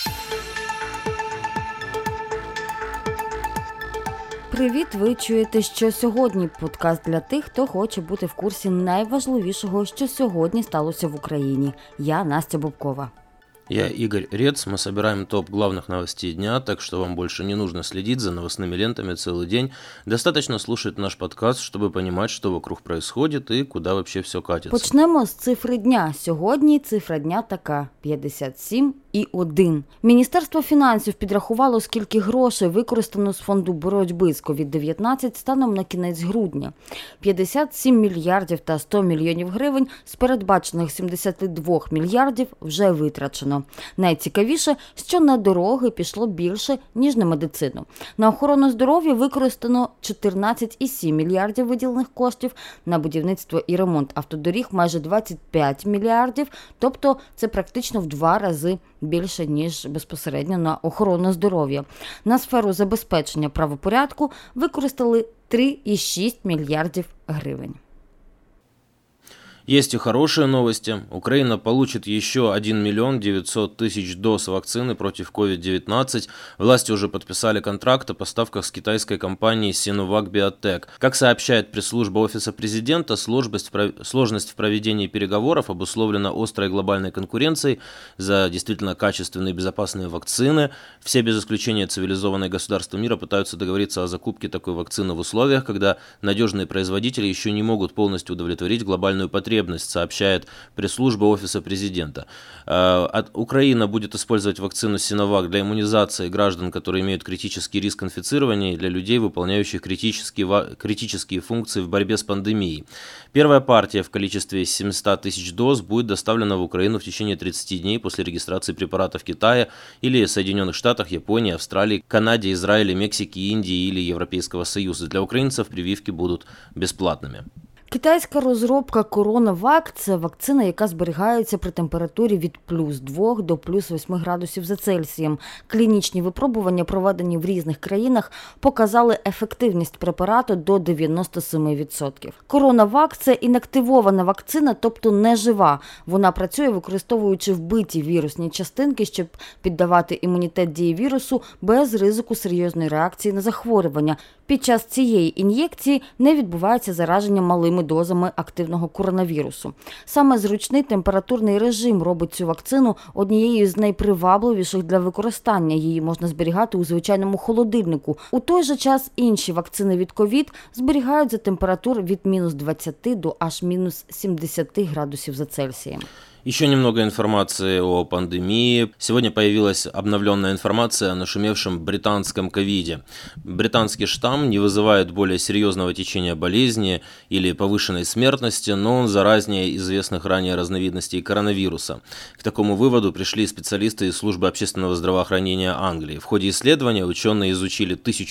Привіт! Ви чуєте «Що сьогодні?» – подкаст для тих, хто хоче бути в курсі найважливішого, що сьогодні сталося в Україні. Я Настя Бубкова. Я Игорь Рец, мы собираем топ главных новостей дня, так что вам больше не нужно следить за новостными лентами целый день. Достаточно слушать наш подкаст, чтобы понимать, что вокруг происходит и куда вообще все катится. Почнемо з цифри дня. Сьогодні цифра дня така – 57,1. Міністерство фінансів підрахувало, скільки грошей використано з фонду боротьби з COVID-19 станом на кінець грудня. 57 мільярдів та 100 мільйонів гривень з передбачених 72 мільярдів вже витрачено. Найцікавіше, що на дороги пішло більше, ніж на медицину. На охорону здоров'я використано 14,7 мільярдів виділених коштів, на будівництво і ремонт автодоріг майже 25 мільярдів, тобто це практично в 2 рази більше, ніж безпосередньо на охорону здоров'я. На сферу забезпечення правопорядку використали 3,6 мільярдів гривень. Есть и хорошие новости. Украина получит еще 1 миллион 900 тысяч доз вакцины против COVID-19. Власти уже подписали контракт о поставках с китайской компанией Sinovac Biotech. Как сообщает пресс-служба Офиса президента, сложность в проведении переговоров обусловлена острой глобальной конкуренцией за действительно качественные и безопасные вакцины. Все без исключения цивилизованные государства мира пытаются договориться о закупке такой вакцины в условиях, когда надежные производители еще не могут полностью удовлетворить глобальную потребность, сообщает пресс-служба Офиса президента. Украина будет использовать вакцину Sinovac для иммунизации граждан, которые имеют критический риск инфицирования, и для людей, выполняющих критические функции в борьбе с пандемией. Первая партия в количестве 700 тысяч доз будет доставлена в Украину в течение 30 дней после регистрации препарата в Китае или Соединенных Штатах, Японии, Австралии, Канаде, Израиле, Мексике, Индии или Европейского Союза. Для украинцев прививки будут бесплатными. Китайська розробка CoronaVac – це вакцина, яка зберігається при температурі від плюс 2 до плюс 8 градусів за Цельсієм. Клінічні випробування, проведені в різних країнах, показали ефективність препарату до 97%. CoronaVac – це інактивована вакцина, тобто не жива. Вона працює, використовуючи вбиті вірусні частинки, щоб піддавати імунітет дії вірусу без ризику серйозної реакції на захворювання. Під час цієї ін'єкції не відбувається зараження малими дозами активного коронавірусу. Саме зручний температурний режим робить цю вакцину однією з найпривабливіших для використання. Її можна зберігати у звичайному холодильнику. У той же час інші вакцини від ковід зберігають за температур від мінус 20 до аж мінус 70 градусів за Цельсієм. Еще немного информации о пандемии. Сегодня появилась обновленная информация о нашумевшем британском ковиде. Британский штамм не вызывает более серьезного течения болезни или повышенной смертности, но он заразнее известных ранее разновидностей коронавируса. К такому выводу пришли специалисты из службы общественного здравоохранения Англии. В ходе исследования ученые изучили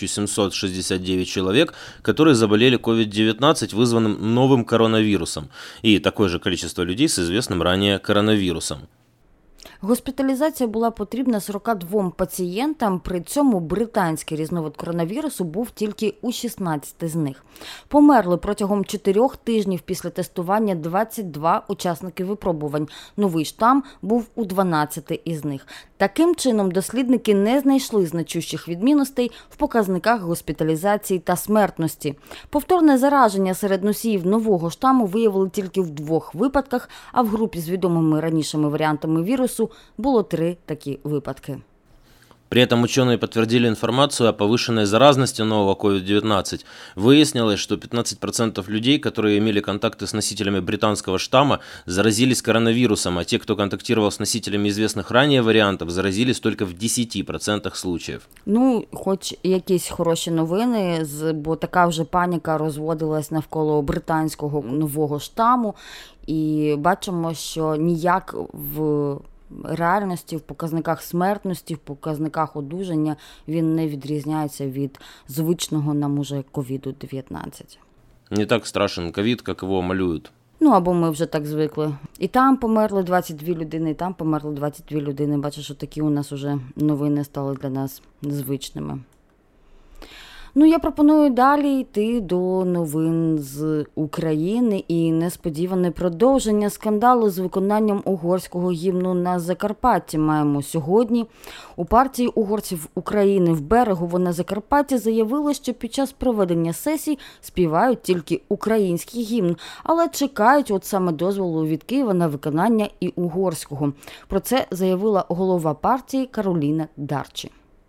1769 человек, которые заболели COVID-19, вызванным новым коронавирусом, и такое же количество людей с известным ранее коронавірусом. Госпіталізація була потрібна 42 пацієнтам, при цьому британський різновид коронавірусу був тільки у 16 з них. Померли протягом 4 тижнів після тестування 22 учасники випробувань. Новий штам був у 12 із них. Таким чином, дослідники не знайшли значущих відмінностей в показниках госпіталізації та смертності. Повторне зараження серед носіїв нового штаму виявили тільки в 2 випадках, а в групі з відомими ранішими варіантами вірусу було 3 такі випадки. При этом ученые подтвердили информацию о повышенной заразности нового COVID-19. Выяснилось, что 15% людей, которые имели контакты с носителями британского штамма, заразились коронавирусом, а те, кто контактировал с носителями известных ранее вариантов, заразились только в 10% случаев. Хоч якісь хороші новини, бо така вже паніка розводилась навколо британського нового штаму. І бачимо, що ніяк в реальності, в показниках смертності, в показниках одужання він не відрізняється від звичного нам уже COVID-19. Не так страшен ковід, як його малюють. Або ми вже так звикли. І там померли 22 людини, і там померли 22 людини. Бачиш, що такі у нас уже новини стали для нас звичними. Ну, я пропоную далі йти до новин з України і несподіване продовження скандалу з виконанням угорського гімну на Закарпатті маємо сьогодні. У партії угорців України в Берегово на Закарпатті заявили, що під час проведення сесій співають тільки український гімн, але чекають от саме дозволу від Києва на виконання і угорського. Про це заявила голова партії Кароліна Дарчі.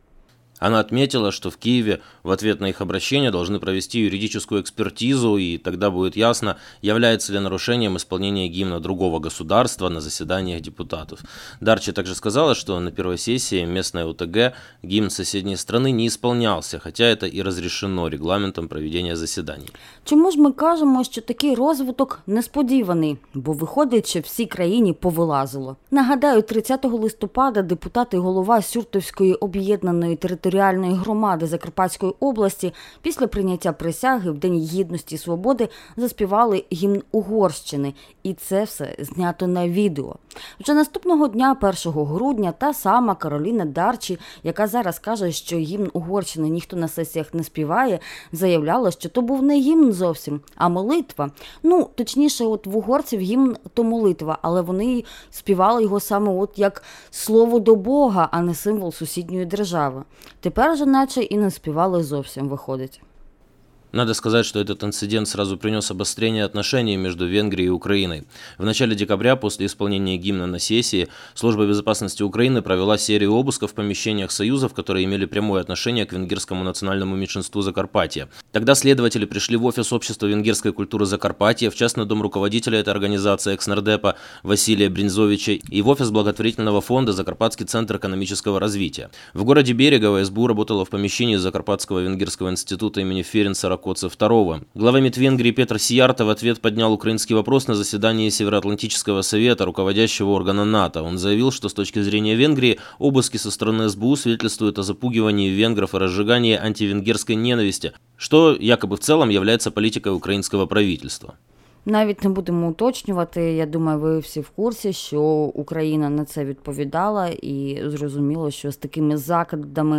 Она отметила, что в Киеве в ответ на их обращение должны провести юридическую экспертизу, и тогда будет ясно, является ли нарушением исполнение гимна другого государства на заседаниях депутатов. Дарчи также сказала, что на первой сессии местной ОТГ гимн соседней страны не исполнялся, хотя это и разрешено регламентом проведения заседаний. Чому ж ми кажемо, що такий розвиток несподіваний? Бо виходить, що всій країні повилазило. Нагадаю, 30 листопада депутат і голова Сюртовської об'єднаної територіальної громади Закарпатської області після прийняття присяги в День Гідності і Свободи заспівали гімн Угорщини. І це все знято на відео. Вже наступного дня, 1 грудня, та сама Кароліна Дарчі, яка зараз каже, що гімн Угорщини ніхто на сесіях не співає, заявляла, що то був не гімн зовсім, а молитва. Ну, точніше, от в угорців гімн то молитва, але вони співали його саме от як слово до Бога, а не символ сусідньої держави. Тепер же наче і не співали зовсім, виходить. Надо сказать, что этот инцидент сразу принес обострение отношений между Венгрией и Украиной. В начале декабря, после исполнения гимна на сессии, Служба безопасности Украины провела серию обысков в помещениях союзов, которые имели прямое отношение к венгерскому национальному меньшинству Закарпатья. Тогда следователи пришли в офис Общества венгерской культуры Закарпатья, в частный дом руководителя этой организации экснардепа Василия Бринзовича и в офис благотворительного фонда «Закарпатский центр экономического развития». В городе Берегово СБУ работала в помещении Закарпатского венгерского института имени Ференца Ракоца II. Глава МИД Венгрии Петр Сиярто в ответ поднял украинский вопрос на заседании Североатлантического совета, руководящего органа НАТО. Он заявил, что с точки зрения Венгрии обыски со стороны СБУ свидетельствуют о запугивании венгров и разжигании антивенгерской ненависти, что якобы в целом является политикой украинского правительства. Навіть не будемо уточнювати, я думаю, ви всі в курсі, що Україна на це відповідала і зрозуміло, що з такими закидами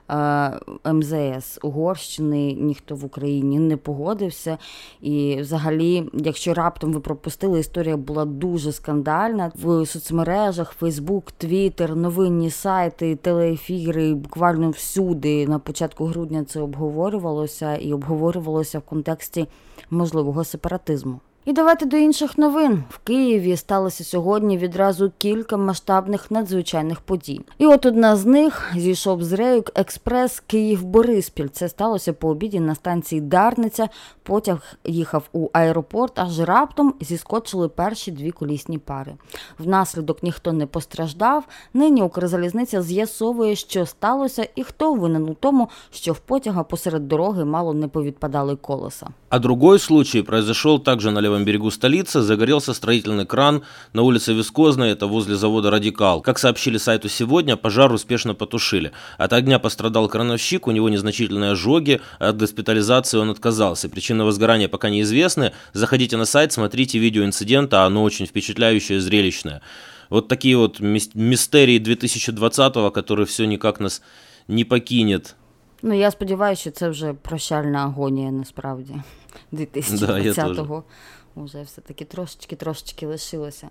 МЗС Угорщини ніхто в Україні не погодився. І взагалі, якщо раптом ви пропустили, історія була дуже скандальна. В соцмережах, Фейсбук, Твіттер, новинні сайти, телеефіри, буквально всюди на початку грудня це обговорювалося і обговорювалося в контексті можливого сепаратизму. І давайте до інших новин. В Києві сталося сьогодні відразу кілька масштабних надзвичайних подій. І от одна з них – зійшов з рейок експрес Київ-Бориспіль. Це сталося по обіді на станції Дарниця. Потяг їхав у аеропорт, аж раптом зіскочили перші дві колісні пари. Внаслідок ніхто не постраждав. Нині Укрзалізниця з'ясовує, що сталося і хто винен у тому, що в потяга посеред дороги мало не повідпадали колеса. А другой случай произошел также на левом берегу столицы. Загорелся строительный кран на улице Вискозной, это возле завода «Радикал». Как сообщили сайту «Сегодня», пожар успешно потушили. От огня пострадал крановщик, у него незначительные ожоги, от госпитализации он отказался. Причины возгорания пока неизвестны. Заходите на сайт, смотрите видео инцидента, оно очень впечатляющее, зрелищное. Вот такие вот мистерии 2020-го, который все никак нас не покинет. Ну, я сподіваюся, що це вже прощальна агонія, насправді, 2020-го. Уже все-таки трошечки лишилося.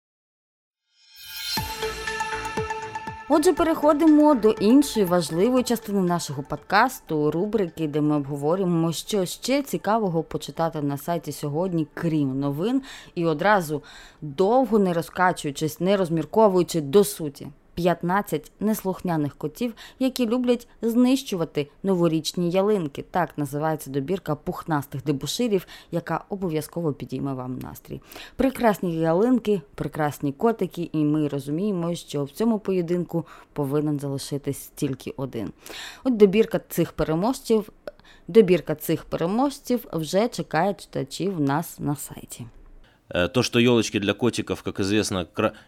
Отже, переходимо до іншої важливої частини нашого подкасту, рубрики, де ми обговорюємо, що ще цікавого почитати на сайті сьогодні, крім новин, і одразу довго не розкачуючись, не розмірковуючи до суті. 15 неслухняних котів, які люблять знищувати новорічні ялинки. Так називається добірка пухнастих дебоширів, яка обов'язково підійме вам настрій. Прекрасні ялинки, прекрасні котики, і ми розуміємо, що в цьому поєдинку повинен залишитись тільки один. От добірка цих переможців вже чекає читачів у нас на сайті. То, что елочки для котиков, как известно,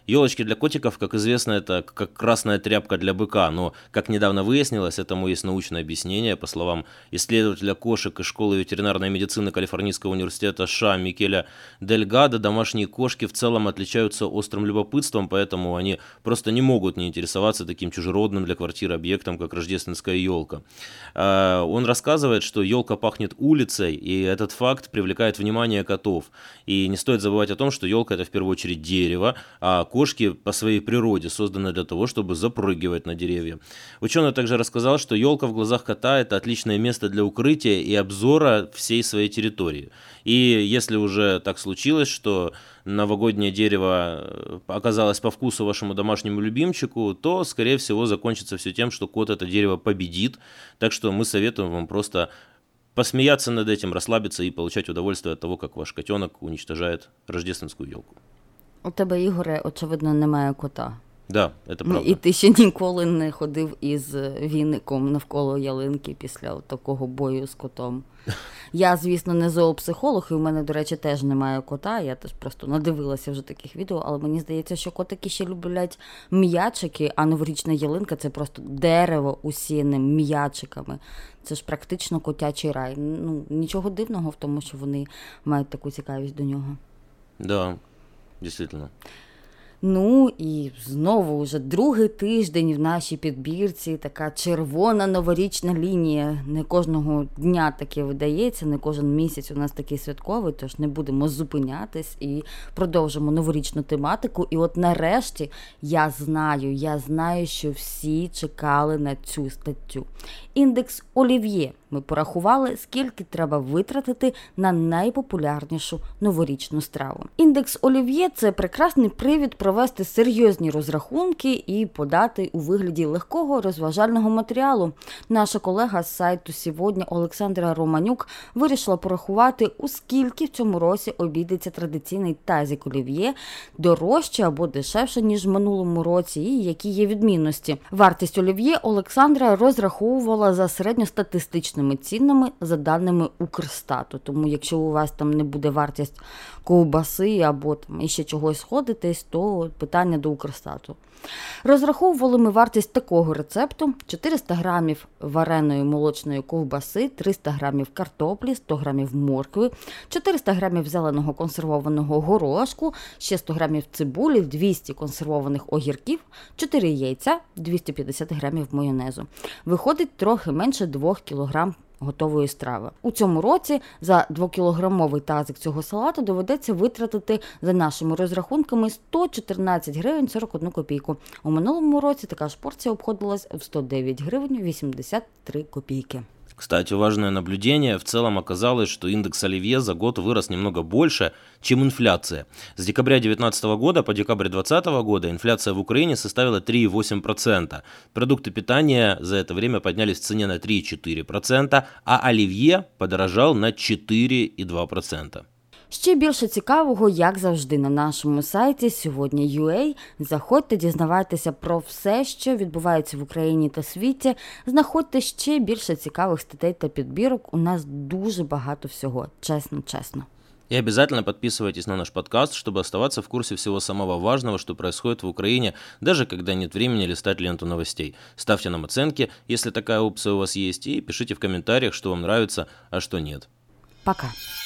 это как красная тряпка для быка, но, как недавно выяснилось, этому есть научное объяснение. По словам исследователя кошек из школы ветеринарной медицины Калифорнийского университета США Микеля Дельгадо, домашние кошки в целом отличаются острым любопытством, поэтому они просто не могут не интересоваться таким чужеродным для квартиры объектом, как рождественская елка. Он рассказывает, что елка пахнет улицей, и этот факт привлекает внимание котов. И не стоит забывать о том, что елка — это в первую очередь дерево, а кошки по своей природе созданы для того, чтобы запрыгивать на деревья. Ученый также рассказал, что елка в глазах кота — это отличное место для укрытия и обзора всей своей территории. И если уже так случилось, что новогоднее дерево оказалось по вкусу вашему домашнему любимчику, то, скорее всего, закончится все тем, что кот это дерево победит. Так что мы советуем вам просто посмеяться над этим, расслабиться и получать удовольствие от того, как ваш котенок уничтожает рождественскую елку. У тебе, Ігоре, очевидно, немає кота. Да, это правда. І ти ще ніколи не ходив із віником навколо ялинки після такого бою з котом. Я, звісно, не зоопсихолог, і у мене, до речі, теж немає кота, я теж просто надивилася вже таких відео, але мені здається, що котики ще люблять м'ячики, а новорічна ялинка – це просто дерево усіяне м'ячиками. Це ж практично котячий рай. Ну, нічого дивного в тому, що вони мають таку цікавість до нього. Да, дійсно. Ну і знову вже другий тиждень в нашій підбірці така червона новорічна лінія. Не кожного дня таке видається, не кожен місяць у нас такий святковий, тож не будемо зупинятись і продовжимо новорічну тематику. І от нарешті я знаю, що всі чекали на цю статтю. Індекс Олів'є. Ми порахували, скільки треба витратити на найпопулярнішу новорічну страву. Індекс Олів'є – це прекрасний привід провести серйозні розрахунки і подати у вигляді легкого розважального матеріалу. Наша колега з сайту «Сьогодні» Олександра Романюк вирішила порахувати, у скільки в цьому році обійдеться традиційний тазик Олів'є, дорожче або дешевше, ніж в минулому році, і які є відмінності. Вартість Олів'є Олександра розраховувала за середньостатистичними цінами за даними Укрстату. Тому якщо у вас там не буде вартість ковбаси або там іще чогось сходитись, то питання до Укрстату. Розраховували ми вартість такого рецепту: 400 грамів вареної молочної ковбаси, 300 грамів картоплі, 100 грамів моркви, 400 грамів зеленого консервованого горошку, ще 100 грамів цибулі, 200 консервованих огірків, 4 яйця, 250 грамів майонезу. Виходить трохи менше 2 кг готової страви. У цьому році за 2-кілограмовий тазик цього салату доведеться витратити, за нашими розрахунками, 114 гривень 41 копійку. У минулому році така ж порція обходилась в 109 гривень 83 копійки. Кстати, важное наблюдение. В целом оказалось, что индекс Оливье за год вырос немного больше, чем инфляция. С декабря 2019 года по декабрь 2020 года инфляция в Украине составила 3,8%. Продукты питания за это время поднялись в цене на 3,4%, а оливье подорожал на 4,2%. Ще більше цікавого, як завжди, на нашому сайті «Сьогодні.UA». Заходьте, дізнавайтеся про все, що відбувається в Україні та світі. Знаходьте ще більше цікавих статей та підбірок. У нас дуже багато всього, чесно. И обязательно подписывайтесь на наш подкаст, чтобы оставаться в курсе всего самого важного, что происходит в Украине, даже когда нет времени листать ленту новостей. Ставьте нам оценки, если такая опция у вас есть, и пишите в комментариях, что вам нравится, а что нет. Пока.